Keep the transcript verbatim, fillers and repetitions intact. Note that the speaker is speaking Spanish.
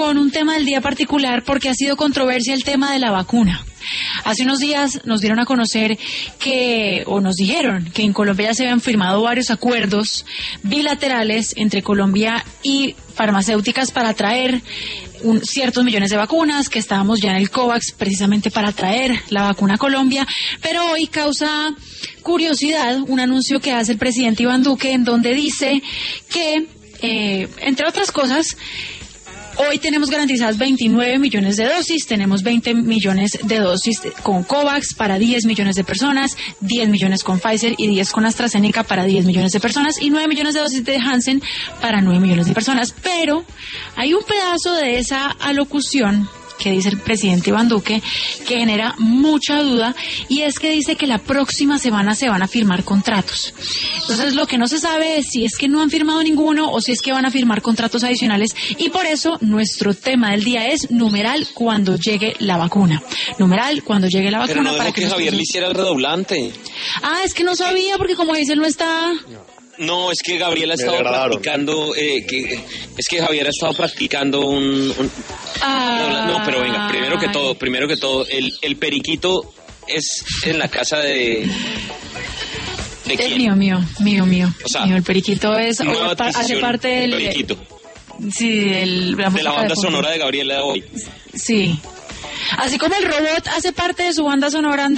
con un tema del día particular porque ha sido controversia el tema de la vacuna. Hace unos días nos dieron a conocer que, o nos dijeron, que en Colombia ya se habían firmado varios acuerdos bilaterales entre Colombia y farmacéuticas para traer un, ciertos millones de vacunas, que estábamos ya en el COVAX precisamente para traer la vacuna a Colombia, pero hoy causa curiosidad un anuncio que hace el presidente Iván Duque en donde dice que, eh, entre otras cosas, hoy tenemos garantizadas veintinueve millones de dosis, tenemos veinte millones de dosis con COVAX para diez millones de personas, diez millones con Pfizer y diez con AstraZeneca para diez millones de personas y nueve millones de dosis de Janssen para nueve millones de personas. Pero hay un pedazo de esa alocución que dice el presidente Iván Duque que genera mucha duda, y es que dice que la próxima semana se van a firmar contratos. Entonces lo que no se sabe es si es que no han firmado ninguno o si es que van a firmar contratos adicionales, y por eso nuestro tema del día es numeral cuando llegue la vacuna. Numeral cuando llegue la vacuna. Pero no para dejó que que nosotros... Javier le hiciera el redoblante. Ah, es que no sabía porque como dice él no está... No, es que Gabriel ha estado practicando, eh, que, es que Javier ha estado practicando un... un ah, no, no, pero venga, primero que todo, primero que todo, el, el periquito es en la casa de... ¿De quién? Es mío, mío, mío, mío. O sea, mío, el periquito es, nueva pa, hace parte del... periquito. Sí, del, la de la banda de sonora de Gabriela hoy. Sí. Así como el robot hace parte de su banda sonora.